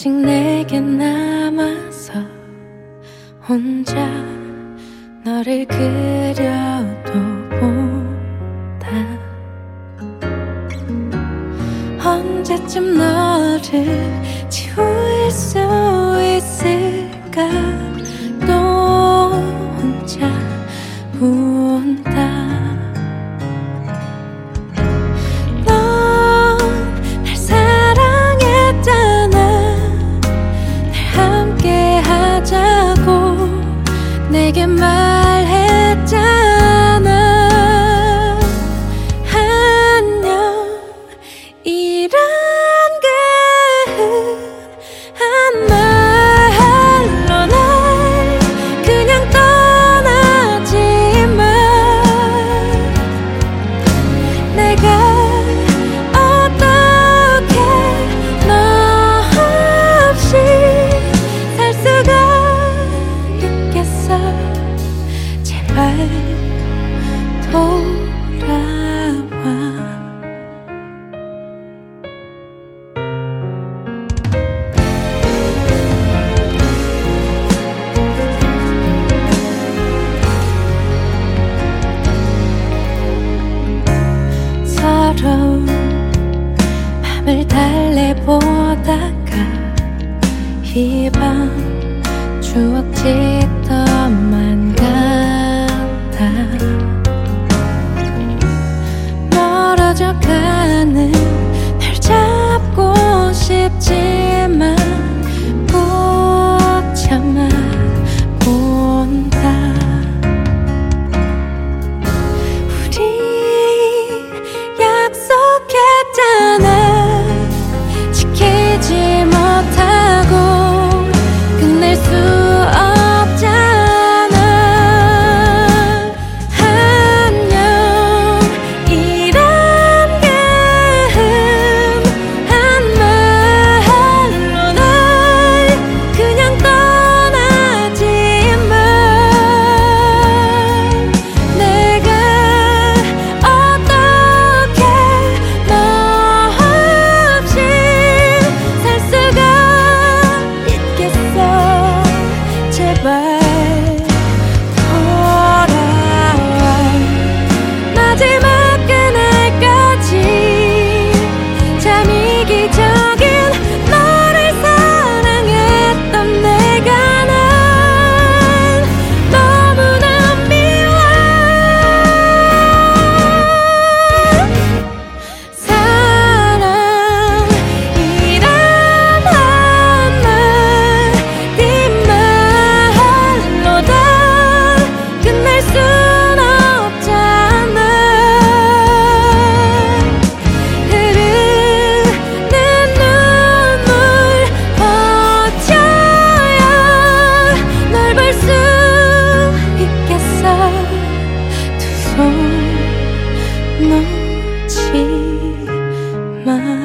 아직 내게 남아서 혼자 너를 그려도 본다. 언제쯤 너를 지울 수 있을까. 또 혼자 운다. 내게 말했잖아. 안녕. 이런 흔한 말로 날 그냥 떠나지만 내가 어떻게 너 없이 살 수가 있겠어. 제발 돌아와. 서러운 밤을 달래보다가 이 밤 추억 짓더만 같아. 멀어져가는 날 잡고 싶지만 꼭 참아본다. 우리 약속했잖아. 지키지 못하고 끝낼 수 없잖아. 안녕. 이런 흔한 말로 날 그냥 떠나지만 내가 어떻게 너 없이 살 수가 있겠어. 제발 돌아와. 마지막 그날까지 참 이기적인 너를 사랑했던 내가 난 너무나 미워. 사랑이란 한마디 말로 다 끝낼 순 없잖아. 흐르는 눈물 버텨야 널 볼 수 있겠어. 두 손 놓지 마.